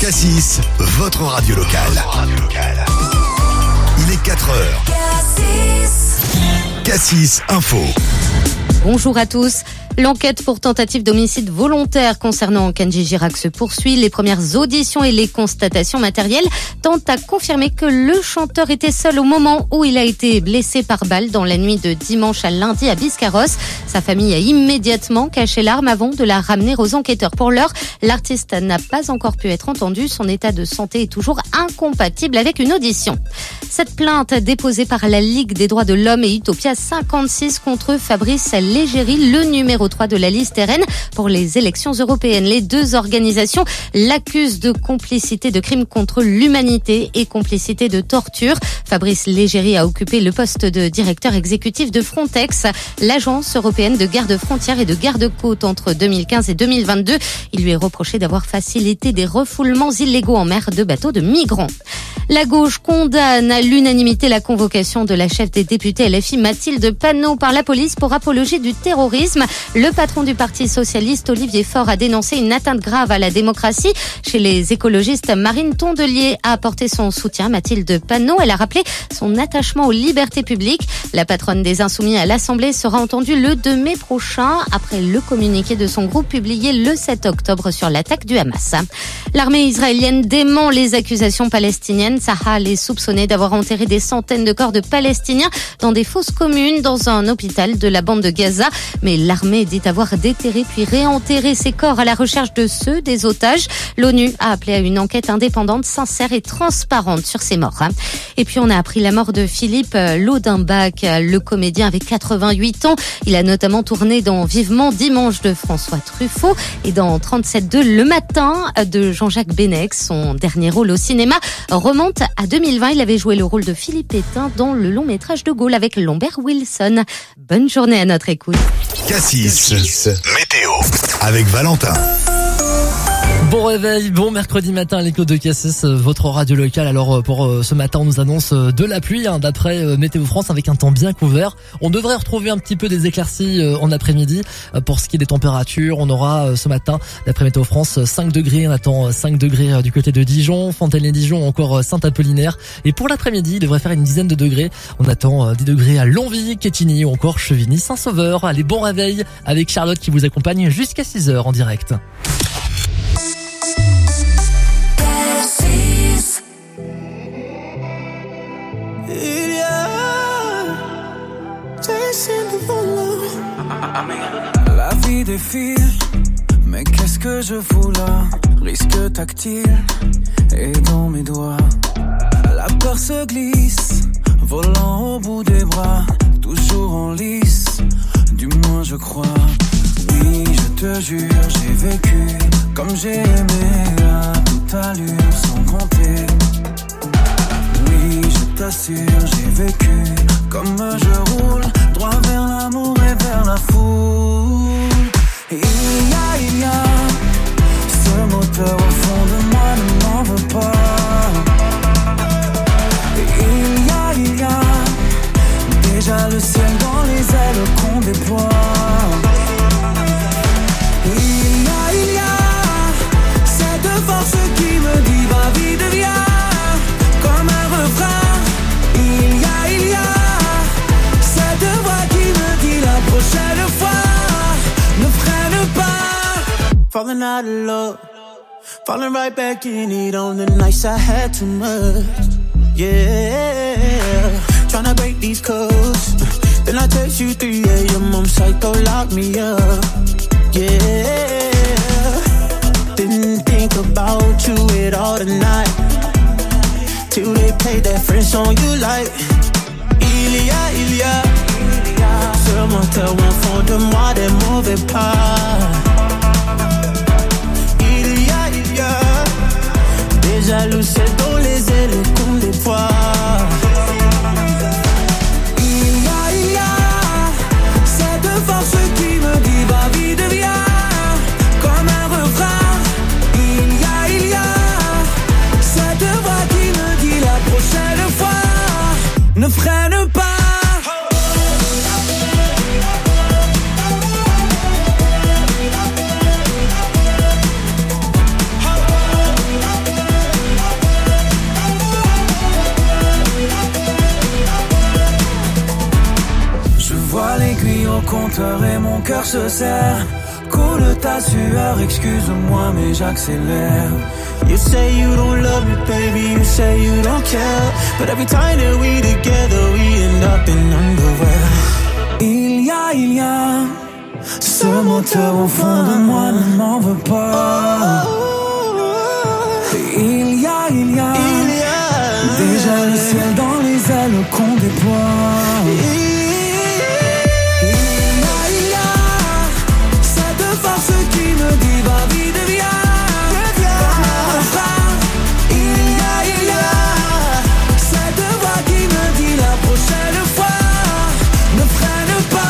Cassis, votre radio locale. Il est 4h. Cassis Info. Bonjour à tous. L'enquête pour tentative d'homicide volontaire concernant Kenji Girac se poursuit. Les premières auditions et les constatations matérielles tentent à confirmer que le chanteur était seul au moment où il a été blessé par balle dans la nuit de dimanche à lundi à Biscarrosse. Sa famille a immédiatement caché l'arme avant de la ramener aux enquêteurs. Pour l'heure, l'artiste n'a pas encore pu être entendu. Son état de santé est toujours incompatible avec une audition. Cette plainte déposée par la Ligue des droits de l'homme et Utopia 56 contre Fabrice Légéry, le numéro 3 de la liste RN pour les élections européennes. Les deux organisations l'accusent de complicité de crimes contre l'humanité et complicité de torture. Fabrice Légéry a occupé le poste de directeur exécutif de Frontex, l'agence européenne de garde-frontières et de garde-côtes entre 2015 et 2022. Il lui est reproché d'avoir facilité des refoulements illégaux en mer de bateaux de migrants. La gauche condamne à l'unanimité la convocation de la chef des députés LFI Mathilde Panot par la police pour apologie du terrorisme. Le patron du Parti socialiste, Olivier Faure, a dénoncé une atteinte grave à la démocratie. Chez les écologistes, Marine Tondelier a apporté son soutien à Mathilde Panot. Elle a rappelé son attachement aux libertés publiques. La patronne des Insoumis à l'Assemblée sera entendue le 2 mai prochain après le communiqué de son groupe publié le 7 octobre sur l'attaque du Hamas. L'armée israélienne dément les accusations palestiniennes. Tsahal est soupçonné d'avoir enterré des centaines de corps de Palestiniens dans des fosses communes dans un hôpital de la bande de Gaza. Mais l'armée dit avoir déterré puis réenterré ces corps à la recherche de ceux des otages. L'ONU a appelé à une enquête indépendante, sincère et transparente sur ces morts. Et puis on a appris la mort de Philippe Laudenbach, le comédien avec 88 ans. Il a notamment tourné dans Vivement Dimanche de François Truffaut et dans 37.2 Le Matin de Jean-Jacques Benech. Son dernier rôle au cinéma remonte à 2020. Il avait joué le rôle de Philippe Pétain dans le long métrage de Gaulle avec Lambert Wilson. Bonne journée à notre écoute. Cassis, météo, avec Valentin. Bon réveil, bon mercredi matin à l'écoute de Cassis, votre radio locale. Alors pour ce matin, on nous annonce de la pluie d'après Météo France avec un temps bien couvert. On devrait retrouver un petit peu des éclaircies en après-midi. Pour ce qui est des températures, on aura ce matin, d'après Météo France, 5 degrés. On attend 5 degrés du côté de Dijon, Fontaine-les-Dijon, encore Saint-Apollinaire. Et pour l'après-midi, il devrait faire une dizaine de degrés. On attend 10 degrés à Longwy, Quetigny ou encore Chevigny, Saint-Sauveur. Allez, bon réveil avec Charlotte qui vous accompagne jusqu'à 6h en direct. La vie défile, mais qu'est-ce que je fous là? Risque tactile, et dans mes doigts la peur se glisse, volant au bout des bras, toujours en lice, du moins je crois. Oui, je te jure, j'ai vécu comme j'ai aimé à toute allure, sans compter. Oui, je t'assure, j'ai vécu comme je roule, droit vers l'amour et vers la foule. Il y a ce moteur au fond de moi, ne m'en veut pas. Il y a déjà le ciel dans les ailes qu'on déploie. Il y a cette force qui me dit va vite viens, comme un refrain. Il y a cette voix qui me dit la prochaine fois ne freine pas. Falling out of love, falling right back in it on the nights I had too much. Yeah, tryna break these codes. Then I text you 3 a.m. I'm psycho, lock me up. Yeah, didn't think about you at all tonight, till they played that French song you like. Il y a ce moteur au fond de moi, des mauvais pas. Il y a déjà le ciel dans les ailes qu'on déploie. Il y a cette force qui me dit va vite viens, comme un refrain. Il y a cette voix qui me dit la prochaine fois ne freine pas. moteur et mon cœur se serre. Coule ta sueur, excuse-moi mais j'accélère. You say you don't love me, baby, you say you don't care. But every time that we together, we end up in underwear. Il y a ce moteur au fond de moi, ne m'en veux pas. Il y a déjà le ciel dans les ailes qu'on déploie. Il y a cette force qui me dit va vite, viens. Il y a cette voix qui me dit la prochaine fois ne freine pas.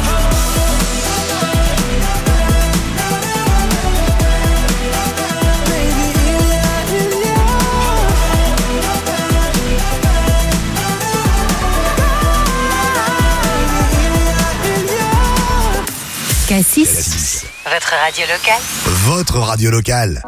Cassis, votre radio locale. Votre radio locale.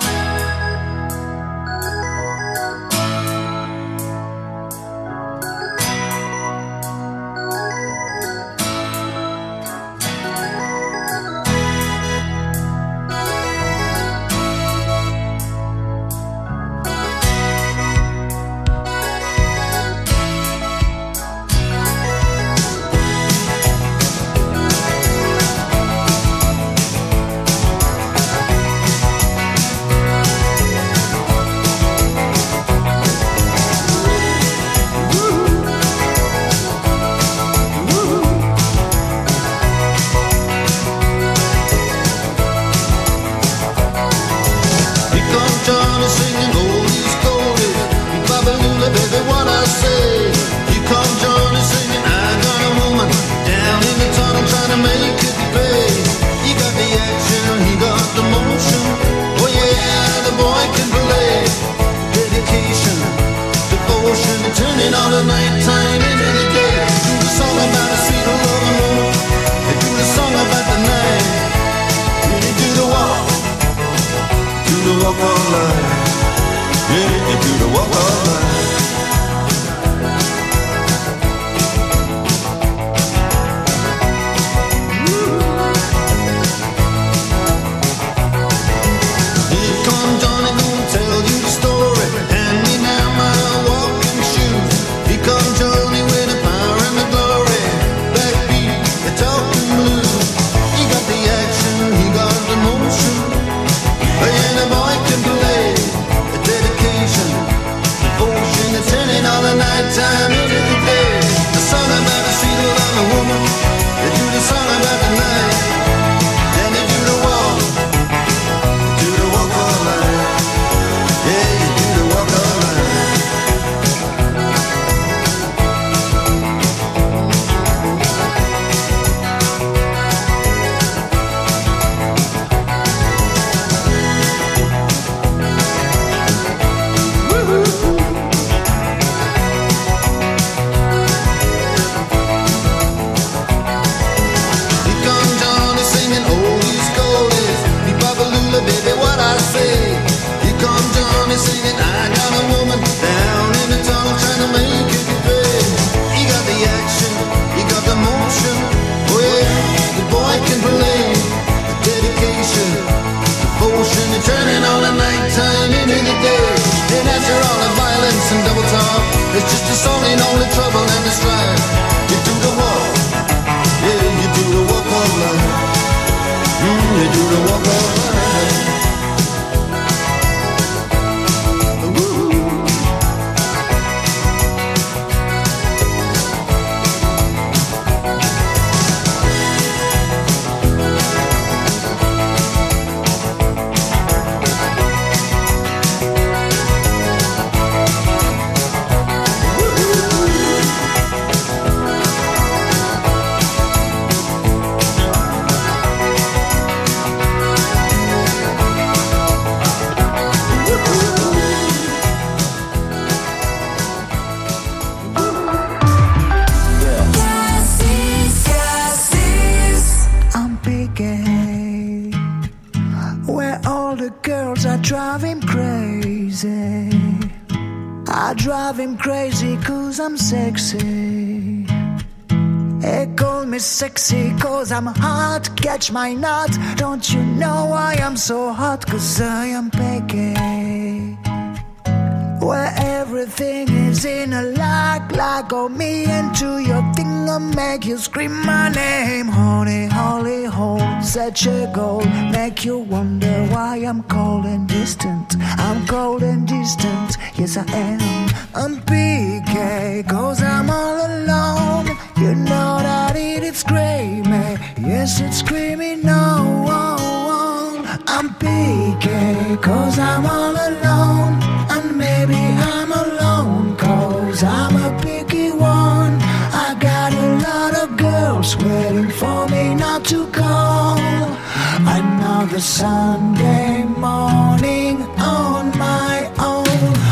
I drive him crazy 'cause I'm sexy. They call me sexy cause I'm hot, catch my nut. Don't you know why I'm so hot? Cause I am Peggy. Where everything is in a lock on me into your thing, I'll make you scream my name. Honey, holy hole, such a goal, make you wonder why I'm cold and distant. I'm cold and distant, yes I am. I'm PK, cause I'm all alone. You know that it's screaming, yes it's screaming, no. I'm PK, cause I'm all alone. And maybe I'm alone, cause I'm a picky one. I got a lot of girls waiting for me not to call. Another Sunday morning on my own.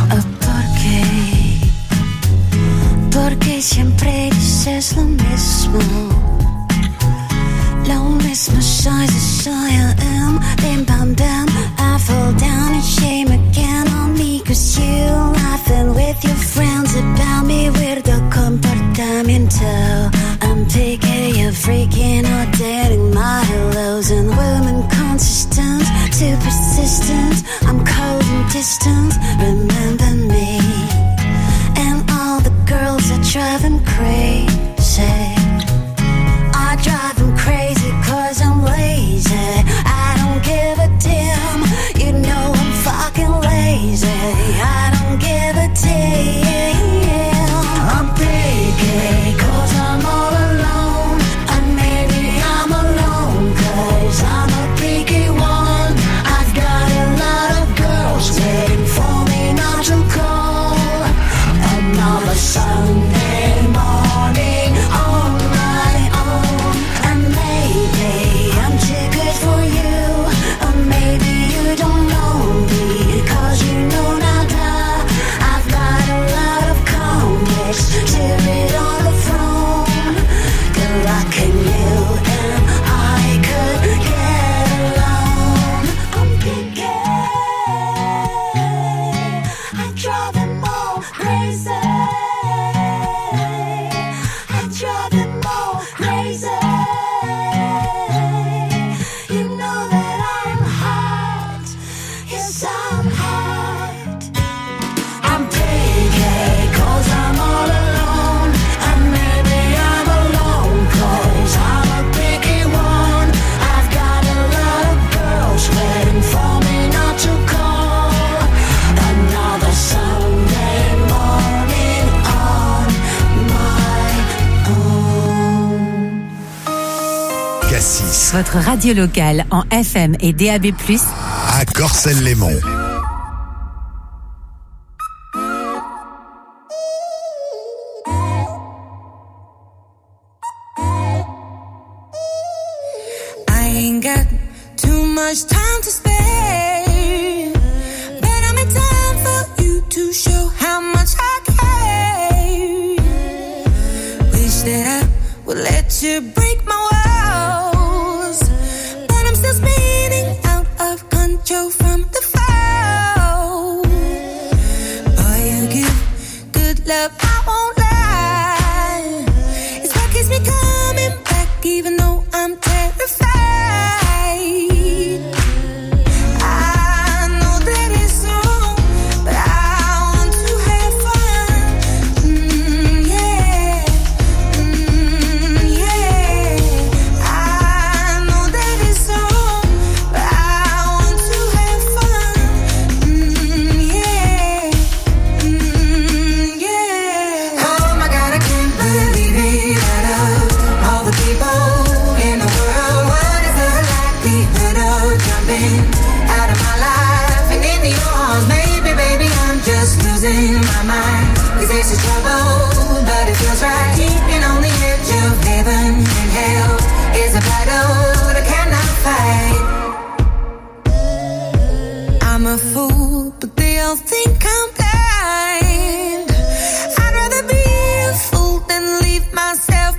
Porque siempre dices lo mismo. Lo mismo soy, I am. Bim bam bam, I fall down in shame again on me. Cause you laughing with your friends about me. Weirdo comportamiento. I'm picking you freaking out, dating my hellos. And women consistent, too persistent. I'm cold and distant, remember me. And all the girls are driving crazy. I drive them crazy cause I'm lazy. I don't give a damn. You know I'm fucking lazy. I don't give a damn. I'm picky cause I'm all alone. And maybe I'm alone cause I'm a picky one. I've got a lot of girls waiting for me not to call. Another Sunday morning on my own. And maybe I'm too good for you. Or maybe you don't know me cause you know nada. I've got a lot of comics to read on the phone. Good luck in you and I could get along. I'm picky. I drive them all crazy. I drive them all crazy. You know that I'm hot. Yes, I'm hot. I'm picky cause I'm all alone. And maybe I'm alone cause I'm a picky one. I've got a lot of girls waiting for me not to call. Another Sunday morning on my own. Cassis, Votre radio locale en FM et DAB+, à Corcelles-les-Monts. I ain't got too much time to spare, but I'm in time for you to show how much I care. Wish that I would let you break my walls, but I'm still spinning out of control from the fall. Boy, you give good love, I won't lie. It's what keeps me coming back even though I'm terrified. I know that it's wrong, but I want to have fun. Yeah. I know that it's wrong, but I want to have fun. Yeah. Oh my God, I can't believe it. Out of all the people in the world, what is the likelihood of jumping out of my life and into yours? Maybe, baby, I'm just losing my mind. 'Cause this is trouble, but it feels right. Keeping on the edge of heaven and hell is a battle that cannot fight. I'm a fool, but they all think I'm blind. I'd rather be a fool than leave myself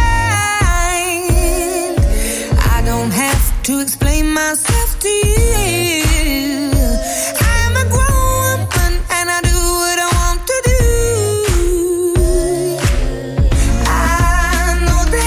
behind. I don't have to explain myself to you. I'm a grown woman and I do what I want to do. I know that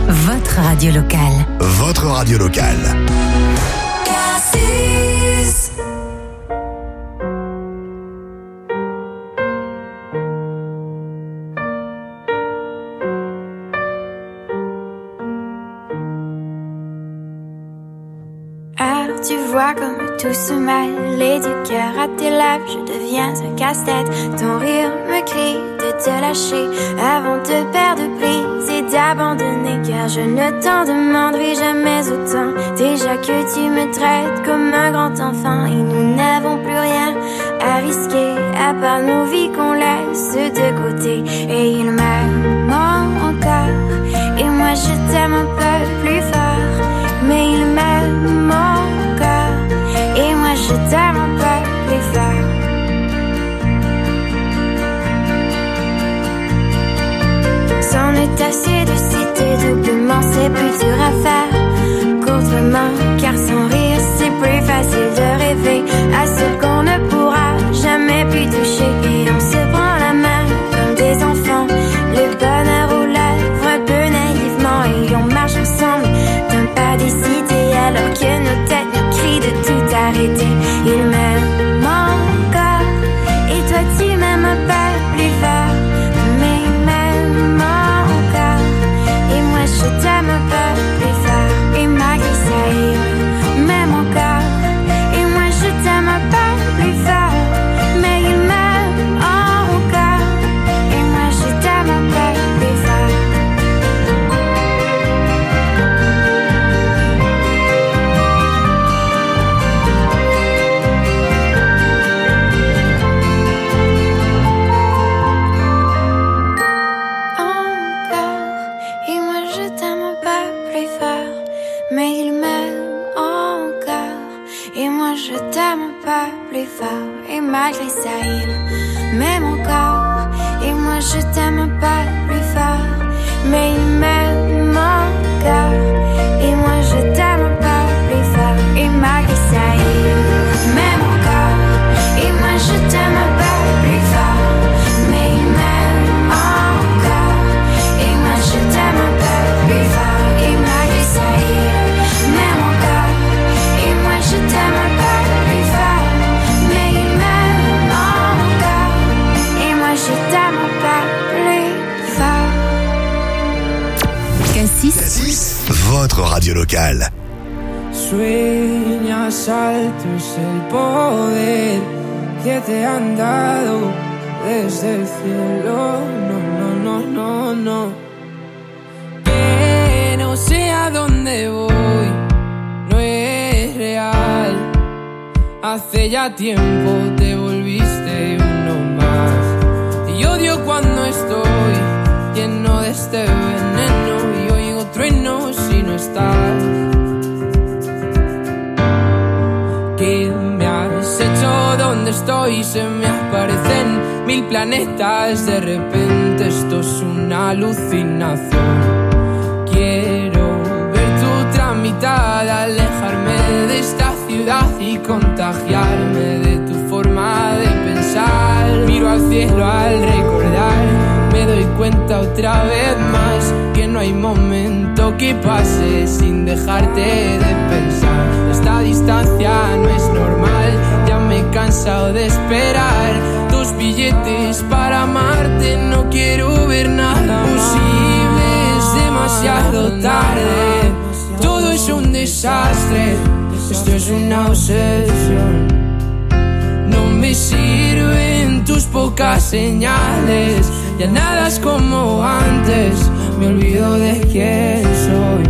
votre radio locale. Votre radio locale. Cassis. Alors tu vois comme tout se mêle et du cœur à tes lèvres je deviens un casse-tête. Ton rire me crie de te lâcher avant de perdre prise et d'abandonner, car je ne t'en demanderai jamais autant. Déjà que tu me traites comme un grand enfant et nous n'avons plus rien à risquer à part nos vies qu'on laisse de côté. Et il m'aime encore et moi je t'aime un peu plus fort, mais il m'aime encore et moi je t'aime un peu plus fort. C'en est assez de citer doublement, c'est plus dur à faire qu'autrement, car sans rire c'est plus facile de rêver à ce qu'on ne pourra jamais plus toucher. Et on se prend la main comme des enfants, le bonheur aux lèvres un peu naïvement, et on marche ensemble d'un pas décidé alors que nos têtes nous crient de tout arrêter. Il m'aime encore et toi tu m'aimes un peu plus fort, mais il m'aime encore et moi je t'aime un peu plus fort. Et malgré ça il m'aime encore et moi je t'aime un peu plus fort, mais il m'aime encore et moi je t'aime un peu plus fort. Et moi je t'aime un peu plus fort, mais il m'aime encore et moi je t'aime un peu plus fort. Et malgré ça il m'aime encore et moi je t'aime un peu plus fort, mais il m'aime encore et moi je t'aime un peu plus fort. Et malgré ça il m'aime encore et moi je t'aime un peu plus fort, mais il m'aime encore et moi je t'aime un peu plus fort. Et malgré ça il m'aime encore et moi je t'aime un peu plus fort, mais il m'aime encore et moi je t'aime un peu plus fort. Cassis, Cassis, votre radio locale. Sueñas alto es el poder que te han dado desde el cielo. No, no, no, no, no. Que no sé a dónde voy, no es real. Hace ya tiempo te volviste uno más. Y odio cuando estoy lleno de este veneno y oigo truenos si no estás. ¿Qué me has hecho? ¿Dónde estoy? Se me aparecen mil planetas. De repente esto es una alucinación. Quiero ver tu otra mitad, alejarme de esta ciudad y contagiarme de tu forma de pensar. Miro al cielo al recordar, me doy cuenta otra vez más que no hay momento que pase sin dejarte de pensar. Esta distancia no es normal, ya me he cansado de esperar tus billetes para amarte. No quiero ver nada posible, es demasiado tarde. Todo es un desastre, esto es una obsesión. No me sirven tus pocas señales, ya nada es como antes, me olvido de quién soy.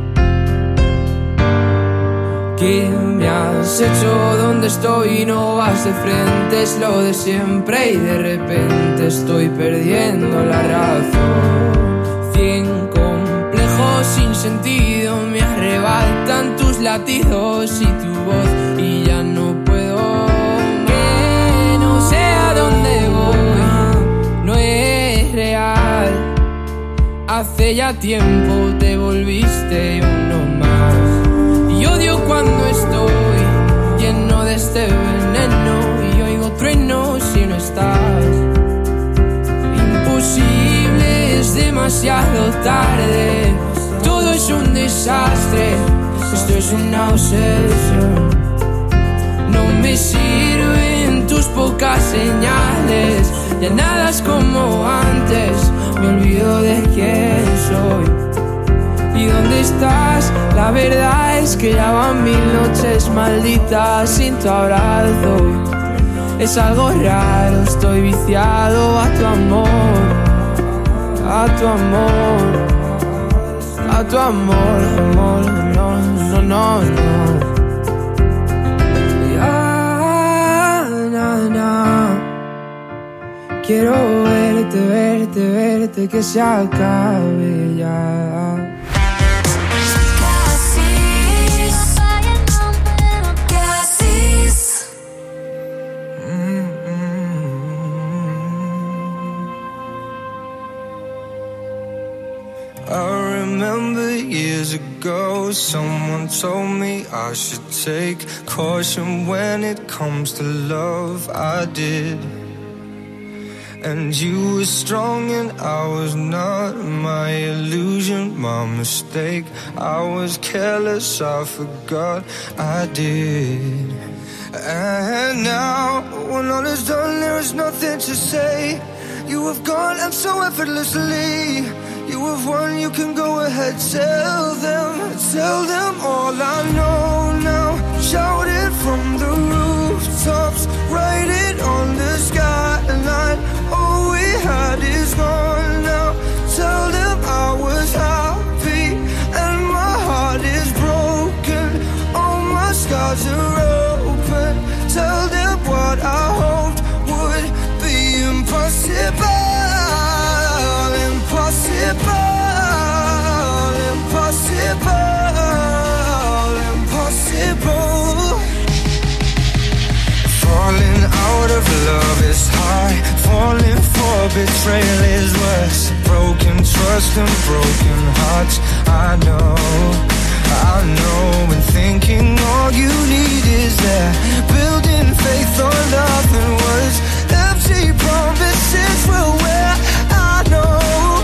¿Qué me has hecho? ¿Dónde estoy? No vas de frente, es lo de siempre y de repente estoy perdiendo la razón. 100 complejos sin sentido me arrebatan tus latidos y tu voz y ya no puedo. Que no sé a dónde voy, no es real. Hace ya tiempo te volviste uno más. Y odio cuando estoy lleno de este veneno y oigo truenos si no estás. Imposible, es demasiado tarde. esto es una obsesión. No me sirven tus pocas señales, ya nada es como antes, me olvido de quién soy. ¿Y dónde estás? La verdad es que ya van 1000 noches malditas sin tu abrazo. Es algo raro, estoy viciado a tu amor, a tu amor, a tu amor, amor, no, no, no, no. Ya, na, na. Quiero verte, verte, verte, que se acabe ya. Years ago, someone told me I should take caution when it comes to love. I did. And you were strong and I was not. My illusion, my mistake. I was careless, I forgot I did. And now, when all is done, there is nothing to say. You have gone and so effortlessly. You have won, you can go ahead, tell them all I know now. Shout it from the rooftops, write it on the skyline. All we had is gone now. Tell them I was happy and my heart is broken. All my scars are open. Tell them what I hoped would be impossible. Impossible. Falling out of love is hard. Falling for betrayal is worse. Broken trust and broken hearts. I know. And thinking all you need is there. Building faith on nothing words. Empty promises will wear. I know.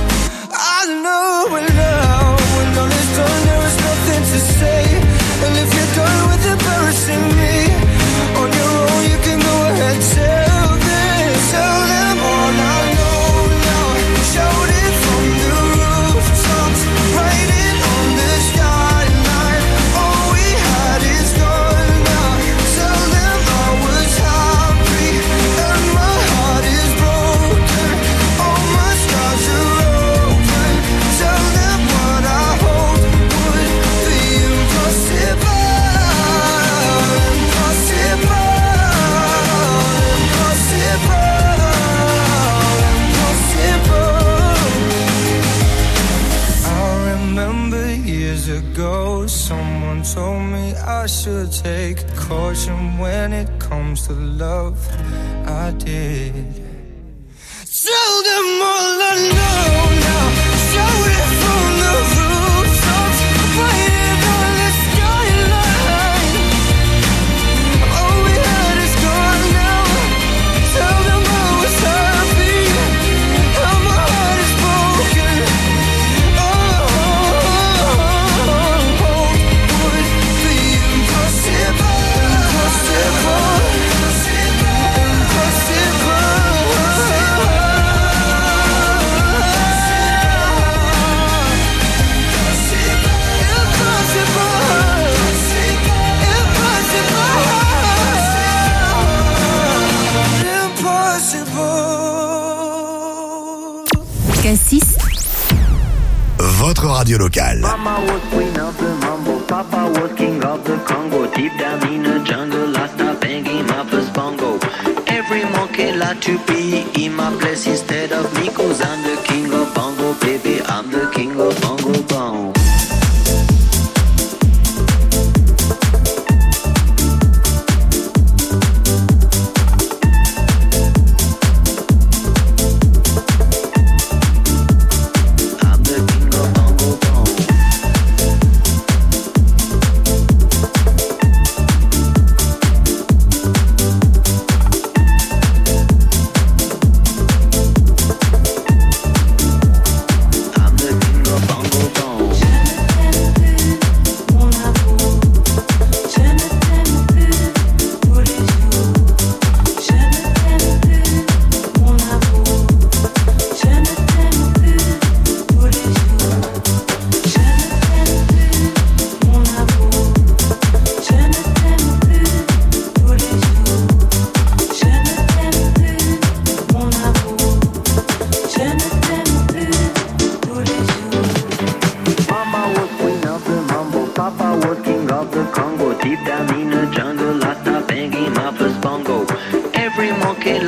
And now, when all is done, there is nothing to say. And if you're done with embarrassing me, on your own you can go ahead, tell them all I know now. Shout it from the rooftops, write it on the skyline. All we had is gone now. Tell them I was happy and my heart is broken. All my scars are open. Tell them what I hoped would be impossible. Ago, someone told me I should take caution when it comes to love. I did. Tell them all I know now. Shout it from the rooftops, write it on the skyline. All we had is gone now. Tell them I was happy and my heart is broken. Cassis. Votre radio locale. Mama was queen of the mambo, Papa was king of the Congo. Deep down in the jungle, I started banging my first bongo. Every monkey like to be in my place instead of me, 'cause I'm the king of bongo, baby. I'm the king of bongo bong.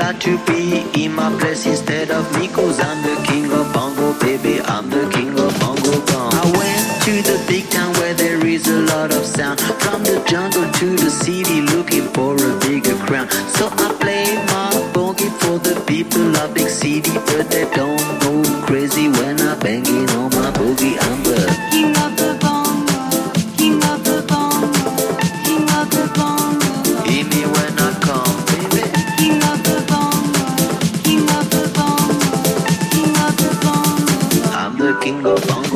like to be in my place instead of me, 'cause I'm the king of bongo, baby, I'm the king of bongo gong. I went to the big town where there is a lot of sound, from the jungle to the city looking for a bigger crown. So I play my boogie for the people of big city, but they don't go crazy when I'm banging on my boogie. I'm the king of the bongo, king of the bongo, king of the bongo. Hear me when I come, baby. King of the bongo, king of the bongo, king of the bongo. I'm the king of bongo.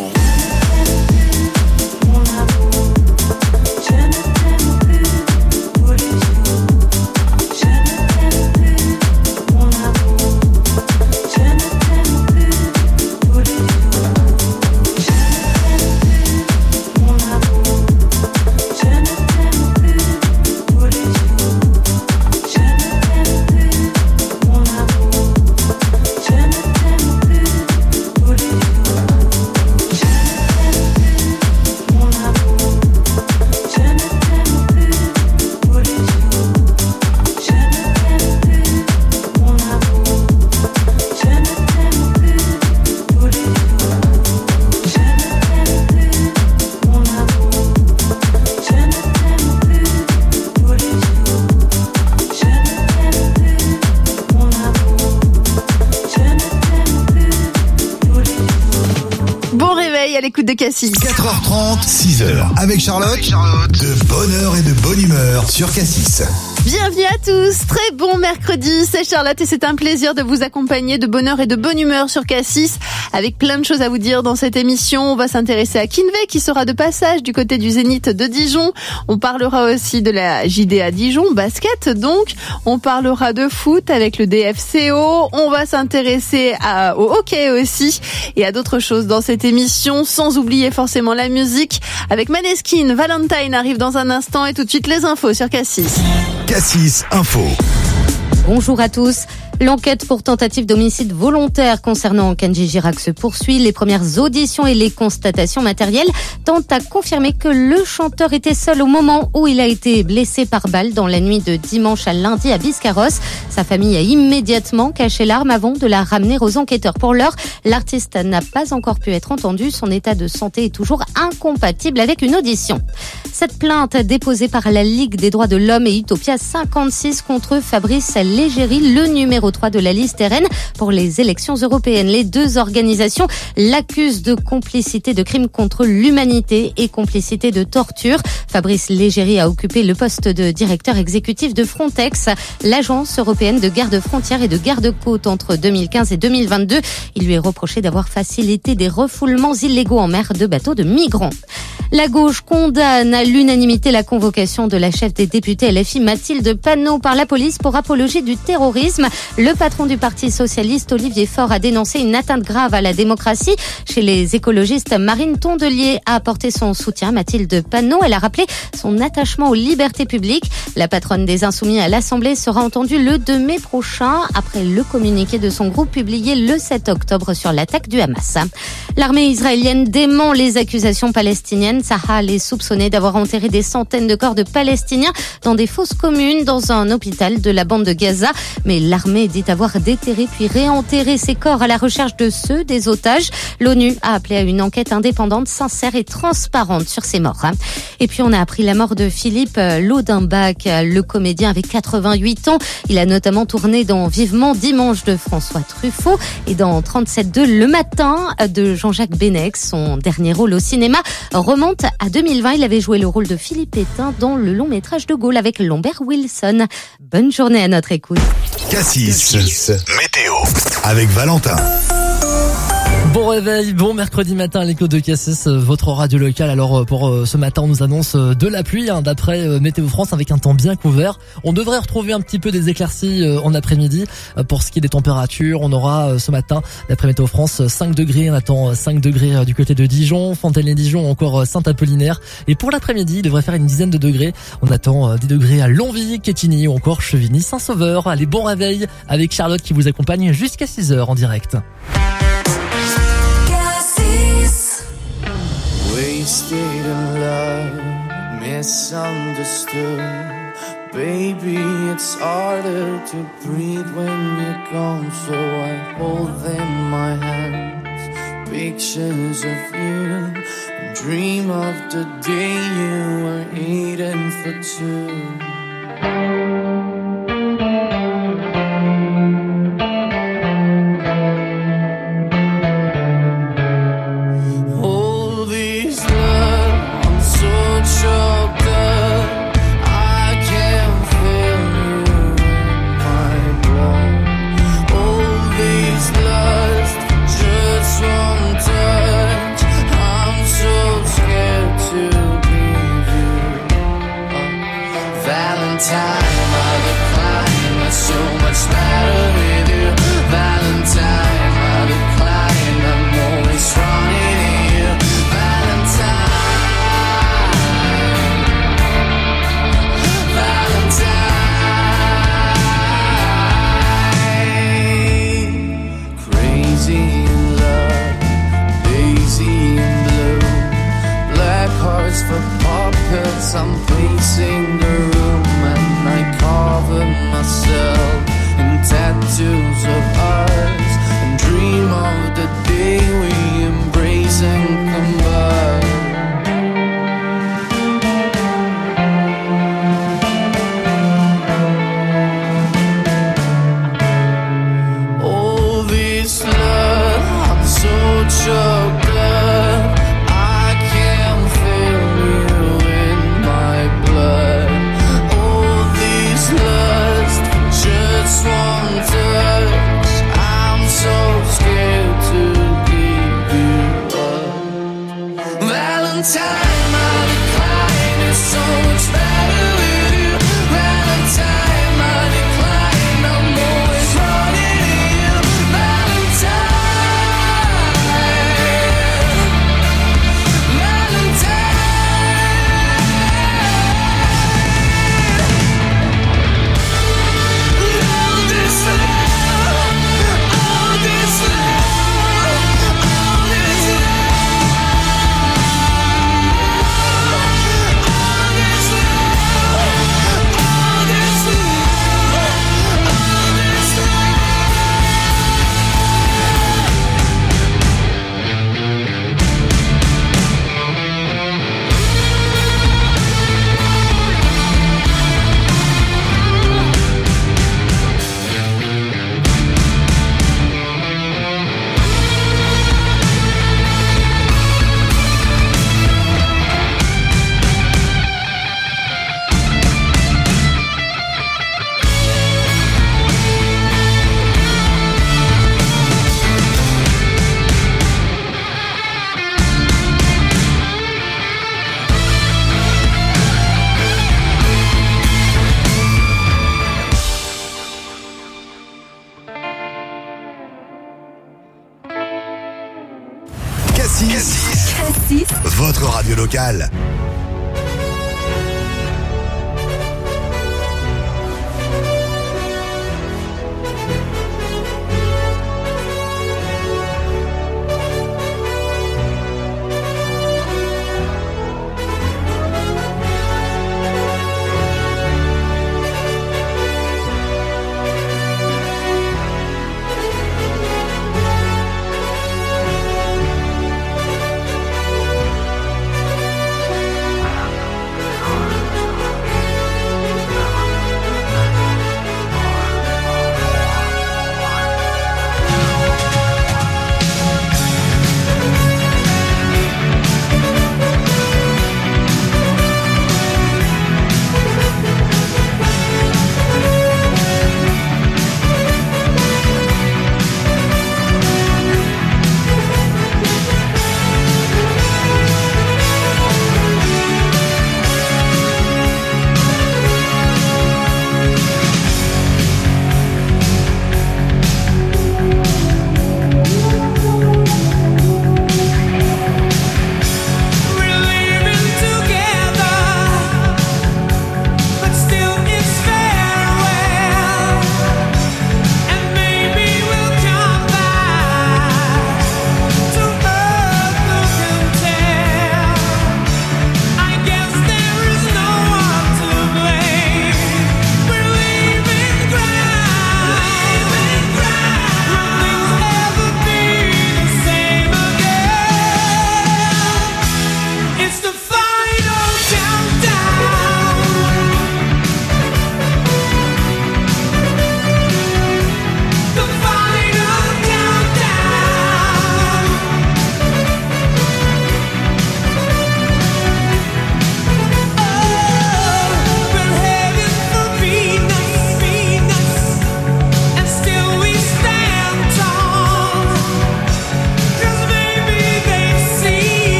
À l'écoute de Cassis. 4h30, 6h. Avec Charlotte, de bonne heure et de bonne humeur sur Cassis. Bienvenue à tous, très bon mercredi, c'est Charlotte et c'est un plaisir de vous accompagner de bonne heure et de bonne humeur sur Cassis, avec plein de choses à vous dire dans cette émission. On va s'intéresser à Kinvey qui sera de passage du côté du Zénith de Dijon. On parlera aussi de la JDA Dijon, basket donc. On parlera de foot avec le DFCO. On va s'intéresser au hockey aussi et à d'autres choses dans cette émission, sans oublier forcément la musique. Avec Maneskin, Valentine arrive dans un instant et tout de suite les infos sur Cassis. Cassis Info. Bonjour à tous. L'enquête pour tentative d'homicide volontaire concernant Kenji Girac se poursuit. Les premières auditions et les constatations matérielles tentent à confirmer que le chanteur était seul au moment où il a été blessé par balle dans la nuit de dimanche à lundi à Biscarrosse. Sa famille a immédiatement caché l'arme avant de la ramener aux enquêteurs. Pour l'heure, l'artiste n'a pas encore pu être entendu. Son état de santé est toujours incompatible avec une audition. Cette plainte déposée par la Ligue des droits de l'homme et Utopia 56 contre Fabrice Légéry, le numéro 3 de la liste RN pour les élections européennes. Les deux organisations l'accusent de complicité de crimes contre l'humanité et complicité de torture. Fabrice Légéry a occupé le poste de directeur exécutif de Frontex, l'agence européenne de garde-frontières et de garde-côtes entre 2015 et 2022. Il lui est reproché d'avoir facilité des refoulements illégaux en mer de bateaux de migrants. La gauche condamne à l'unanimité la convocation de la chef des députés LFI Mathilde Panot par la police pour apologie du terrorisme. Le patron du Parti socialiste, Olivier Faure, a dénoncé une atteinte grave à la démocratie. Chez les écologistes, Marine Tondelier a apporté son soutien à Mathilde Panot. Elle a rappelé son attachement aux libertés publiques. La patronne des Insoumis à l'Assemblée sera entendue le 2 mai prochain, après le communiqué de son groupe publié le 7 octobre sur l'attaque du Hamas. L'armée israélienne dément les accusations palestiniennes. Tsahal est soupçonné d'avoir enterré des centaines de corps de Palestiniens dans des fosses communes dans un hôpital de la bande de Gaza. Mais l'armée dit avoir déterré puis réenterré ces corps à la recherche de ceux des otages. L'ONU a appelé à une enquête indépendante, sincère et transparente sur ces morts. Et puis on a appris la mort de Philippe Laudenbach, le comédien avec 88 ans. Il a notamment tourné dans Vivement Dimanche de François Truffaut et dans 37.2 Le Matin de Jean-Jacques Benech. Son dernier rôle au cinéma remonte à 2020. Il avait joué le rôle de Philippe Pétain dans le long métrage de Gaulle avec Lambert Wilson. Bonne journée à notre écoute. Cassis Météo avec Valentin. Bon réveil, bon mercredi matin à l'écoute de Cassis, votre radio locale. Alors pour ce matin, on nous annonce de la pluie d'après Météo France avec un temps bien couvert. On devrait retrouver un petit peu des éclaircies en après-midi. Pour ce qui est des températures, on aura ce matin, d'après Météo France, 5 degrés. On attend 5 degrés du côté de Dijon, Fontaine-les-Dijon, encore Saint-Apollinaire. Et pour l'après-midi, il devrait faire une dizaine de degrés. On attend 10 degrés à Longwy, Quetigny ou encore Chevigny, Saint-Sauveur. Allez, bon réveil avec Charlotte qui vous accompagne jusqu'à 6h en direct. Wasted in love, misunderstood, Baby, it's harder to breathe when you're gone, so I hold them in my hands, pictures of you, and dream of the day you were eating for two. I'm pacing the room and I cover myself in tattoos of ours and dream of the day we embrace and combine. All this love, I'm so choked up. Cassis, votre radio locale.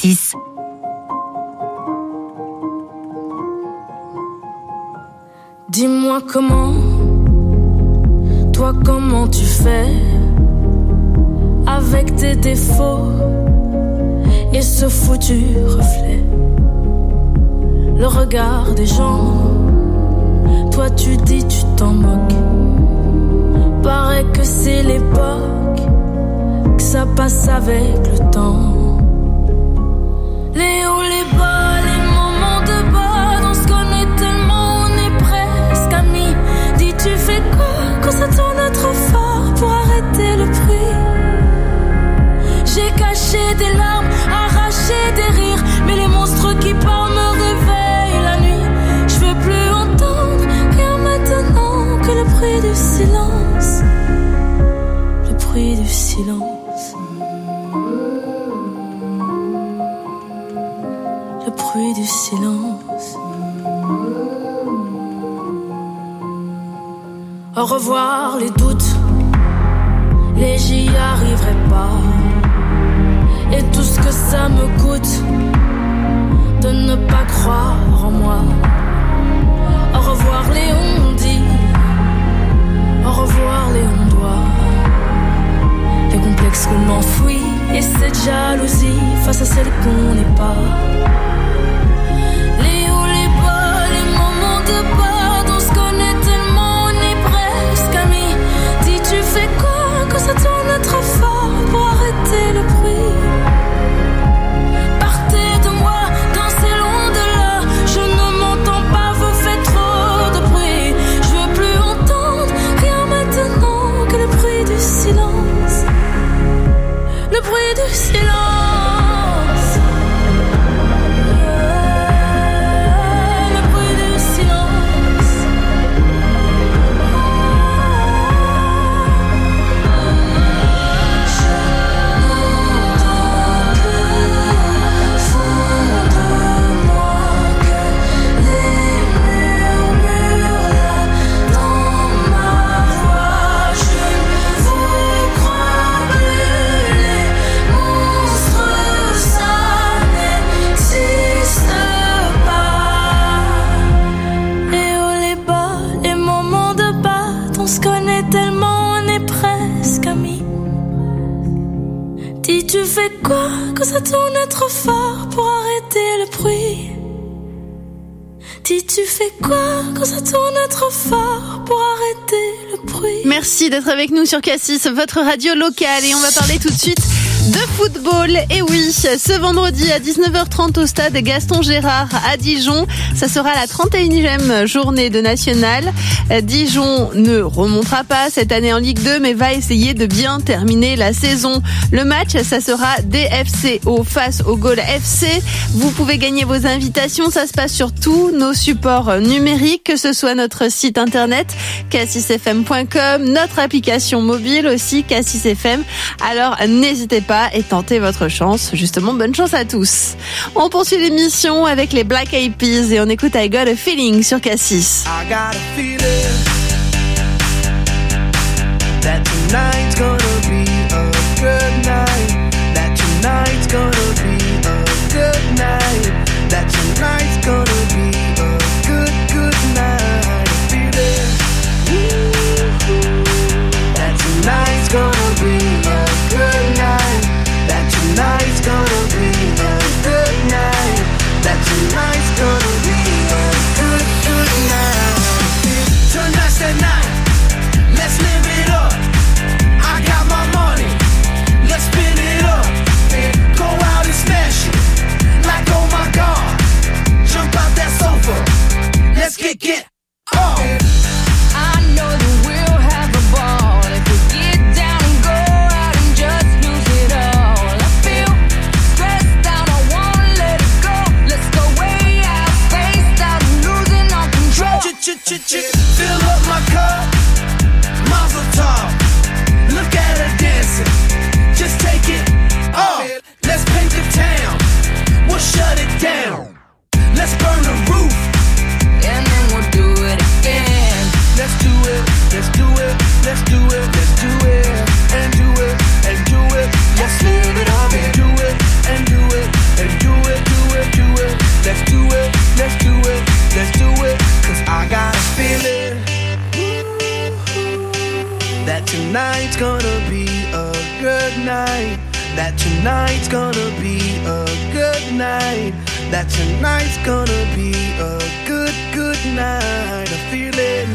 Cassis. Dis-moi comment tu fais avec tes défauts et ce foutu reflet. Le regard des gens, toi tu dis tu t'en moques. Paraît que c'est l'époque, que ça passe avec le temps. Les hauts, les bas, les moments de bas, on se connaît tellement, on est presque amis. Dis tu fais quoi quand ça tourne trop fort pour arrêter le bruit? J'ai caché des larmes, arraché des rires, mais les monstres qui parlent me réveillent la nuit. Je veux plus entendre rien maintenant que le bruit du silence. Le bruit du silence. Le bruit du silence. Au revoir les doutes, les j'y arriverai pas. Et tout ce que ça me coûte de ne pas croire en moi. Au revoir les on-dit, au revoir les on-doit. Les complexes qu'on enfouit et cette jalousie face à celle qu'on n'est pas. Les hauts, les bas, les moments de bas, on se connaît tellement, on est presque amis. Dis tu fais quoi quand ça tourne trop fort pour arrêter le bruit? Le bruit du silence. Le bruit du silence. Je n'entends que fond de moi que les murmures là dans ma voix. Je ne vous crois plus. On se connaît tellement, on est presque amis. Dis tu fais quoi quand ça tourne trop fort pour arrêter le bruit? Dis tu fais quoi quand ça tourne trop fort pour arrêter le bruit? Merci d'être avec nous sur Cassis, votre radio locale, et on va parler tout de suite de football. Et oui, ce vendredi à 19h30 au stade Gaston Gérard à Dijon, ça sera la 31e journée de nationale. Dijon ne remontera pas cette année en Ligue 2, mais va essayer de bien terminer la saison. Le match, ça sera DFCO face au Gaulle FC. Vous pouvez gagner vos invitations, ça se passe sur tous nos supports numériques, que ce soit notre site internet cassisfm.com, notre application mobile aussi Cassis FM. Alors n'hésitez pas et tentez votre chance. Justement, bonne chance à tous. On poursuit l'émission avec les Black Eyed Peas et on écoute I Got a Feeling sur Cassis. I got a feeling that tonight's gonna be a good night. That tonight's gonna be a good night. That tonight's gonna be a good night. I feel it. That tonight's gonna be a good night. That tonight's gonna be a good night. That tonight's gonna be a good night. Tonight's gonna be a good night. That tonight's gonna be a good night. That tonight's gonna be a good, good night. I feel it.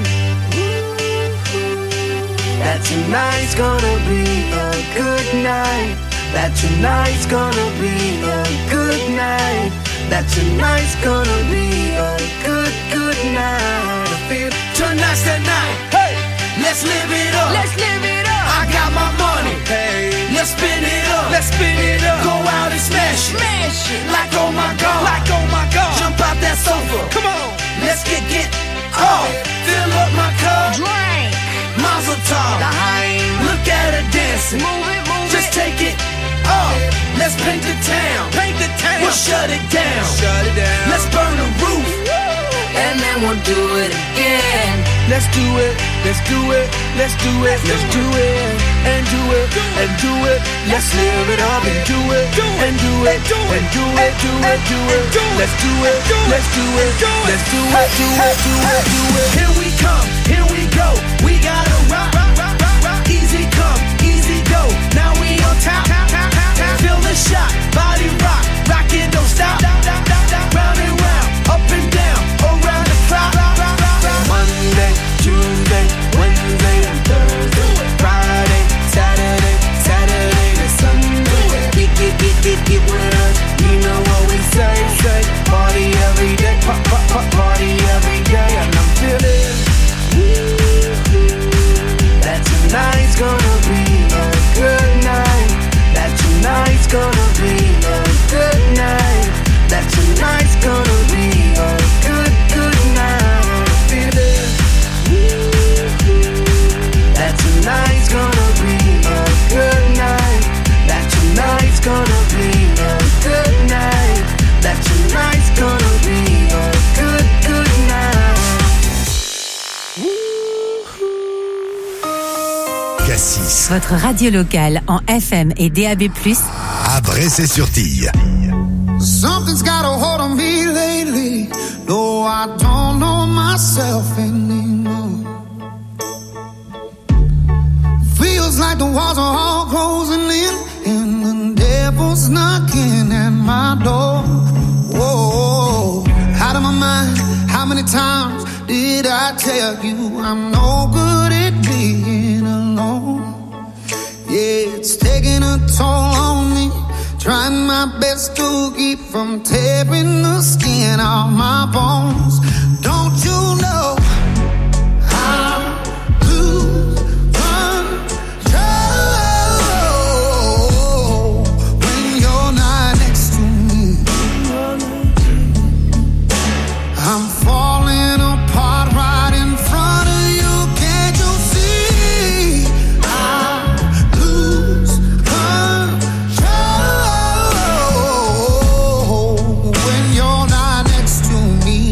That tonight's gonna be a good night. That tonight's gonna be a good night. That tonight's gonna be a good, good night. I feel tonight's the night. Hey, let's live it up. Let's live it up. I got my money. Hey, let's spin it up. Let's spin it up. Go out and smash it. Smash it. Like oh my god. Like oh my god. Jump out that sofa. Come on. Let's get off. Fill up my cup. Drink. Mazel tov. Look at her dancing. Move it, move Just it. take it off. Let's paint the town. Paint the town. We'll shut it down. Shut it down. Let's burn the roof. And then we'll do it again. Let's do it. Let's do it. Let's do it. Let's do it. And do it. And do it. Let's live it up and do it. And do it. And do it. Do it. Do it. Let's do it. Let's do it. Let's do it. Do it. Do it. Do it. Here we come. Here we go. We gotta rock. Easy come. Easy go. Now we on top. Feel the shot. Body rock. Rockin', don't stop. Round and round. Up and down. Around the clock. Monday, Tuesday, Wednesday, and Thursday, Friday, Saturday, Saturday to Sunday. Get with us. You know what we say. Party every day. Party every day. And I'm feeling that tonight's gonna be a good night. That tonight's gonna be a good night. That tonight's gonna be a good, good night. Feel it. That tonight's gonna be a good night. That tonight's gonna be a good night. That tonight's gonna be a good, good night. Cassis, Votre radio locale en FM et DAB+, à Bresset-sur-Tille. Something's got a hold on me lately. No, I don't know myself anymore. Feels like the walls are all closing in, and the devil's knocking at my door. Whoa, out of my mind. How many times did I tell you I'm no good at being alone? Yeah, it's taking a toll on me. Trying my best to keep from tearing the skin off my bones. Don't you know I lose control when you're not next to me? I'm falling apart right in front of you. Can't you see? I lose control when you're not next to me.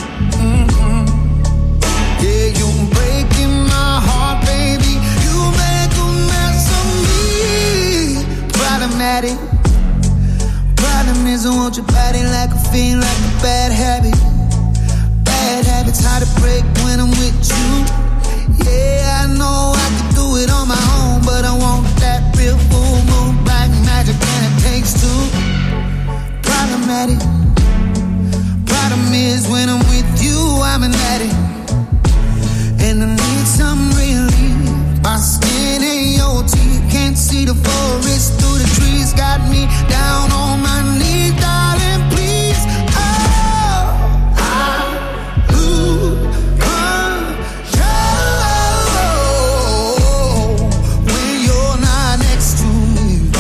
Yeah, you're breaking my heart, baby. You make a mess of me. Problematic. Problem is I want your body like a fiend, like a bad habit. Bad habits hard to break when I'm with you. Yeah, I know I could do it on my own, but I want that real full moon black magic, and it takes two. Problematic. Problem is when I'm with you, I'm an addict, and I need some relief. My skin ain't your teeth, can't see the forest through the trees. Got me down on my knees, darling, please. Oh, I lose control when you're not next to me.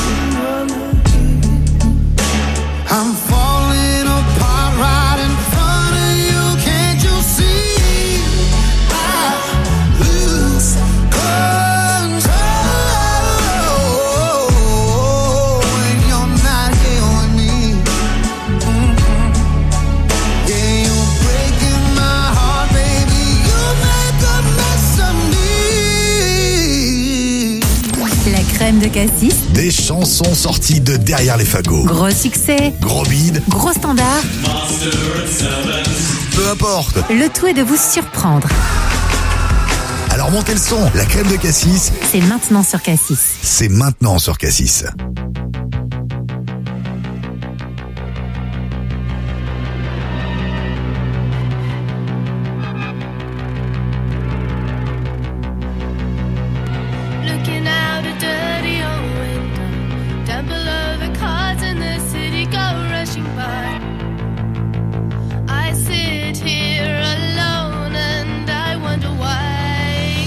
I'm falling apart right in front of you. Can't you see? I lose control when you're not here with me. Yeah, you're breaking my heart, baby. You make a mess of me. la crème de Cassis, Des chansons sorties de derrière les fagots. gros succès, Gros bide, gros standard, peu importe. le tout est de vous surprendre. Alors remonter le son. La crème de Cassis, C'est maintenant sur Cassis. c'est maintenant sur Cassis. Looking out a dirty old window, down below the cars in the city go rushing by. I sit here alone and I wonder why.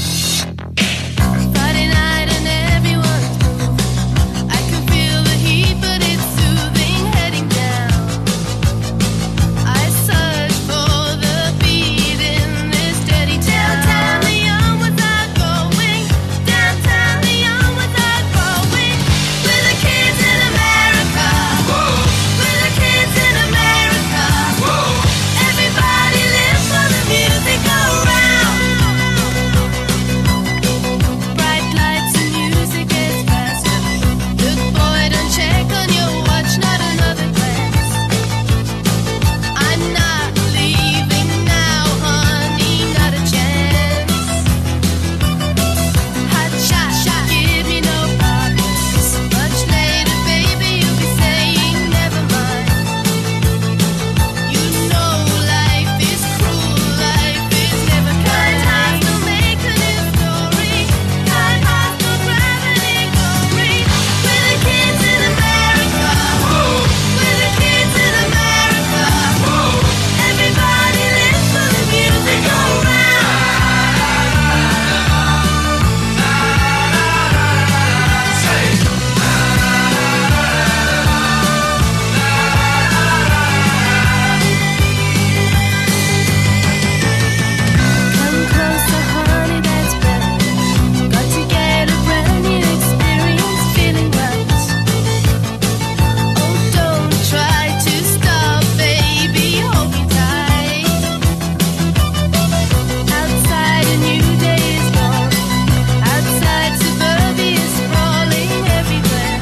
Friday night and everyone's moving. I can feel the heat, but it's soothing, heading down. I search for the beat in this dirty town. The young ones are going downtown. The young ones are going with the kids in America. With the kids in America. Everybody lives for the music around. Bright lights and music gets faster. Look, boy, don't check on your watch, not another glance. I'm not leaving now, honey, not a chance. Hot shot, give me no problems. Much later, baby, you'll be saying never mind. You know life is cruel, life is never kind. Times will make a new story. Kind hearts will gravity glory. We're the kids in America. We're the kids in America. Everybody lives for the music around. Come closer, honey, that's better. Got to get a brand new experience, feeling right. Oh, don't try to stop, baby, hold me tight. Outside a new day is born. Outside suburbia is sprawling everywhere.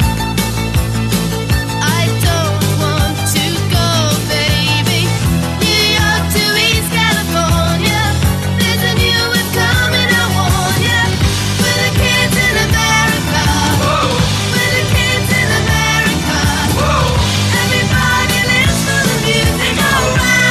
I don't want to go, baby. New York to East California. There's a new wave coming, I warn ya. We're the kids in America. We're the kids in America. Everybody lives for the music around.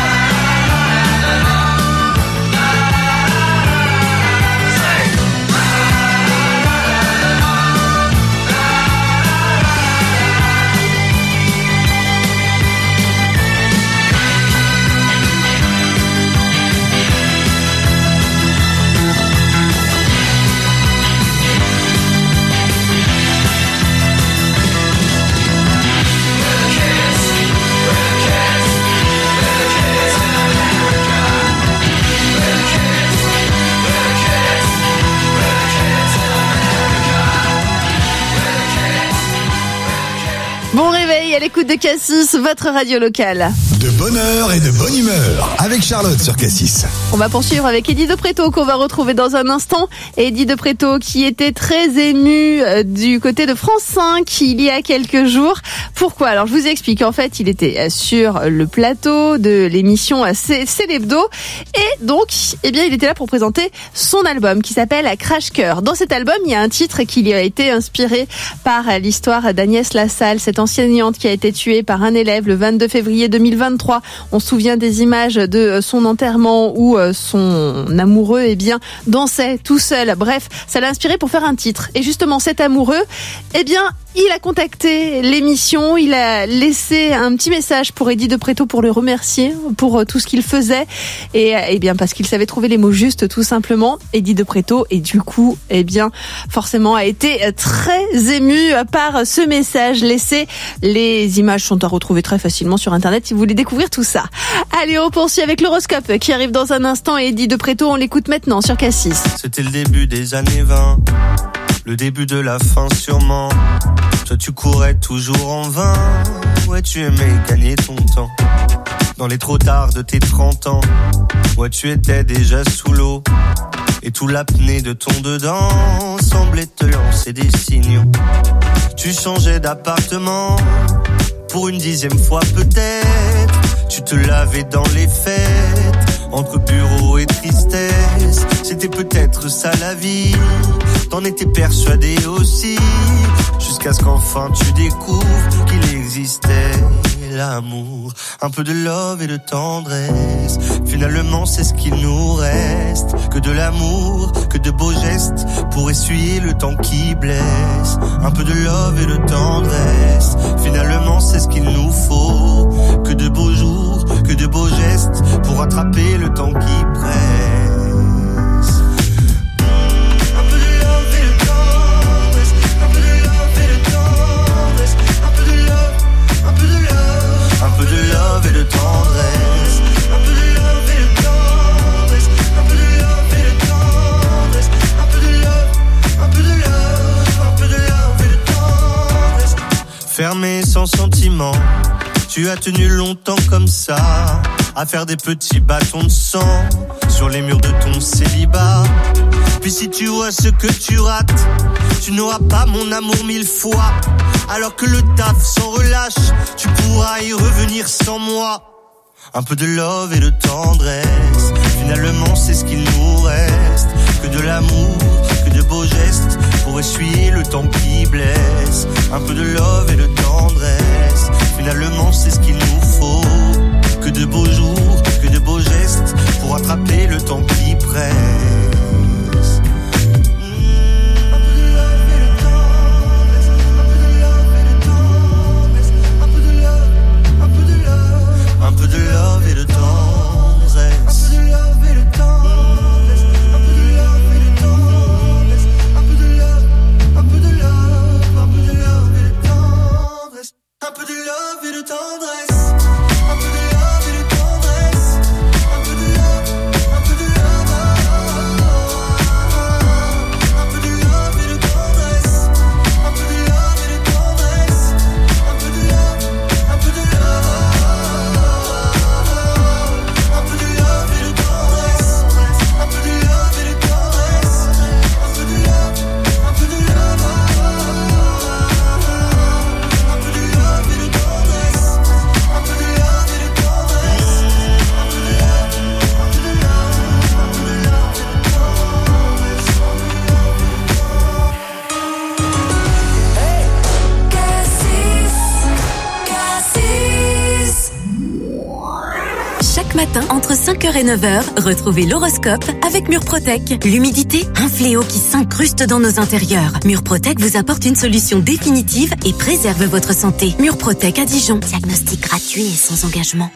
Bon réveil à l'écoute de Cassis, votre radio locale. De bonne heure et de bonne humeur avec Charlotte sur Cassis. On va poursuivre avec Eddie de Préto qu'on va retrouver dans un instant. Eddie de Préto qui était très ému du côté de France 5 il y a quelques jours. Pourquoi ? Alors je vous explique. En fait, il était sur le plateau de l'émission C'est l'hebdo et donc, eh bien, il était là pour présenter son album qui s'appelle Crash Cœur. Dans cet album, il y a un titre qui lui a été inspiré par l'histoire d'Agnès Lassalle, cette enseignante qui a été tuée par un élève le 22 février 2023. On se souvient des images de son enterrement où son amoureux, eh bien, dansait tout seul. Bref, ça l'a inspiré pour faire un titre. Et justement, cet amoureux, eh bien, il a contacté l'émission, il a laissé un petit message pour Eddie de Préto pour le remercier pour tout ce qu'il faisait et eh bien parce qu'il savait trouver les mots justes tout simplement. Eddie de Préto et du coup eh bien forcément a été très ému par ce message laissé. Les images sont à retrouver très facilement sur internet si vous voulez découvrir tout ça. Allez, on poursuit avec l'horoscope qui arrive dans un instant et Eddie de Préto, on l'écoute maintenant sur Cassis. C'était le début des années 20, le début de la fin sûrement. Toi tu courais toujours en vain, ouais tu aimais gagner ton temps. Dans les trop tard de tes 30 ans, ouais tu étais déjà sous l'eau. Et tout l'apnée de ton dedans semblait te lancer des signaux. Tu changeais d'appartement, pour une 10e fois peut-être. Tu te lavais dans les fêtes, entre bureau et tristesse. c'était peut-être ça la vie. T'en étais persuadé aussi, jusqu'à ce qu'enfin tu découvres qu'il existait l'amour. Un peu de love et de tendresse, finalement c'est ce qu'il nous reste. Que de l'amour, que de beaux gestes, pour essuyer le temps qui blesse. Un peu de love et de tendresse, finalement c'est ce qu'il nous faut. Que de beaux jours, que de beaux gestes, pour rattraper le temps qui presse. Un peu de love et de tendresse, un peu de love et de tendresse, un peu de love et de tendresse, un peu de love, un peu de love, un peu de love et de tendresse. Fermé sans sentiment, tu as tenu longtemps comme ça, à faire des petits bâtons de sang sur les murs de ton célibat. Puis si tu vois ce que tu rates, tu n'auras pas mon amour 1000 fois. Alors que le taf s'en relâche, tu pourras y revenir sans moi. Un peu de love et de tendresse, finalement c'est ce qu'il nous reste. Que de l'amour, que de beaux gestes, pour essuyer le temps qui blesse. Un peu de love et de tendresse, finalement c'est ce qu'il nous faut. Que de beaux jours, que de beaux gestes, pour rattraper le temps qui presse. Un peu de love et de tendresse, un peu de love et de tendresse, un peu de love et de tendresse, un peu de love, un peu de love, un peu de love et de tendresse, un peu de love et de tendresse, un peu de love et de tendresse, un peu de love, un peu de love, un peu de love et de tendresse, un peu de love et de tendresse, un peu de love, un peu de love. Chaque matin, entre 5h et 9h, retrouvez l'horoscope avec Murprotec. L'humidité, un fléau qui s'incruste dans nos intérieurs. Murprotec vous apporte une solution définitive et préserve votre santé. Murprotec à Dijon. Diagnostic gratuit et sans engagement.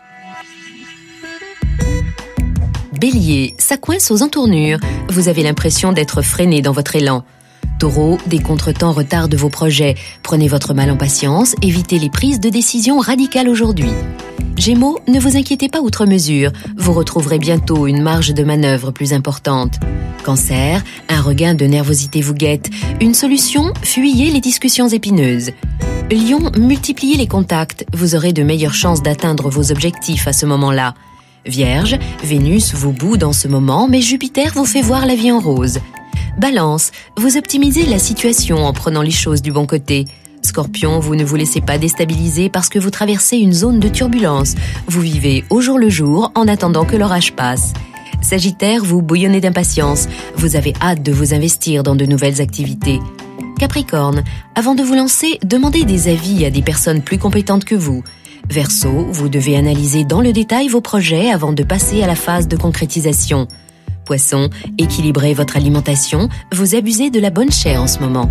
Bélier, ça coince aux entournures. Vous avez l'impression d'être freiné dans votre élan. Taureau, des contretemps retardent vos projets. Prenez votre mal en patience, évitez les prises de décision radicales aujourd'hui. Gémeaux, ne vous inquiétez pas outre mesure, vous retrouverez bientôt une marge de manœuvre plus importante. Cancer, un regain de nervosité vous guette. Une solution, fuyez les discussions épineuses. Lion, multipliez les contacts, vous aurez de meilleures chances d'atteindre vos objectifs à ce moment-là. Vierge, Vénus vous boude en ce moment, mais Jupiter vous fait voir la vie en rose. Balance, vous optimisez la situation en prenant les choses du bon côté. Scorpion, vous ne vous laissez pas déstabiliser parce que vous traversez une zone de turbulence. Vous vivez au jour le jour en attendant que l'orage passe. Sagittaire, vous bouillonnez d'impatience. Vous avez hâte de vous investir dans de nouvelles activités. Capricorne, avant de vous lancer, demandez des avis à des personnes plus compétentes que vous. Verseau, vous devez analyser dans le détail vos projets avant de passer à la phase de concrétisation. Poisson, équilibrez votre alimentation, vous abusez de la bonne chair en ce moment.